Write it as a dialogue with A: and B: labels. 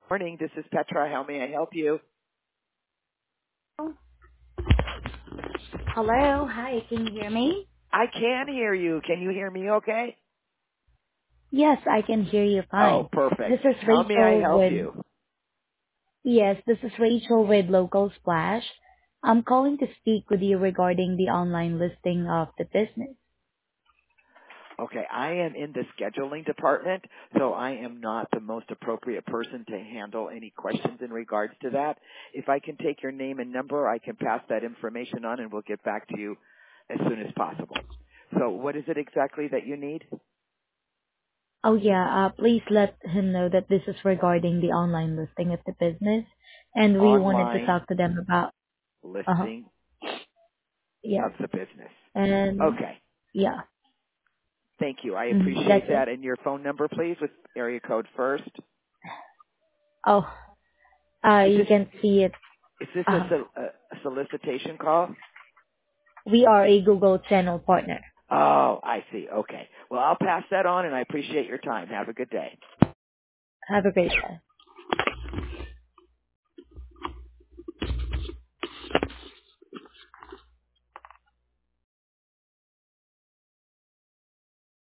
A: Morning, this is Petra. How may I help you?
B: Hello. Hi, can you hear me?
A: I can hear you. Can you hear me okay?
B: Yes, I can hear you
A: Oh,
B: fine. This
A: perfect.
B: is
A: How may I
B: Rachel
A: help
B: with,
A: you?
B: yes, this is Rachel with Local Splash. I'm calling to speak with you regarding the online listing of the business.
A: Okay, I am in the scheduling department, so I am not the most appropriate person to handle any questions in regards to that. If I can take your name and number, I can pass that information on and we'll get back to you as soon as possible. So what is it exactly that you need?
B: Oh yeah, please let him know that this is regarding the online listing of the business, and we wanted to
A: Online
B: talk to them about, uh-huh,
A: listing
B: yes,
A: of the business.
B: and
A: Okay.
B: yeah,
A: Thank you. I
B: that's
A: appreciate that.
B: it.
A: And your phone number, please, with area code first.
B: Oh,
A: Is
B: you
A: this
B: can see it.
A: is this
B: Uh,
A: a solicitation call?
B: we are a Google channel partner.
A: Oh, I see. Okay. Well, I'll pass that on, and I appreciate your time. Have a good day.
B: Have a great day.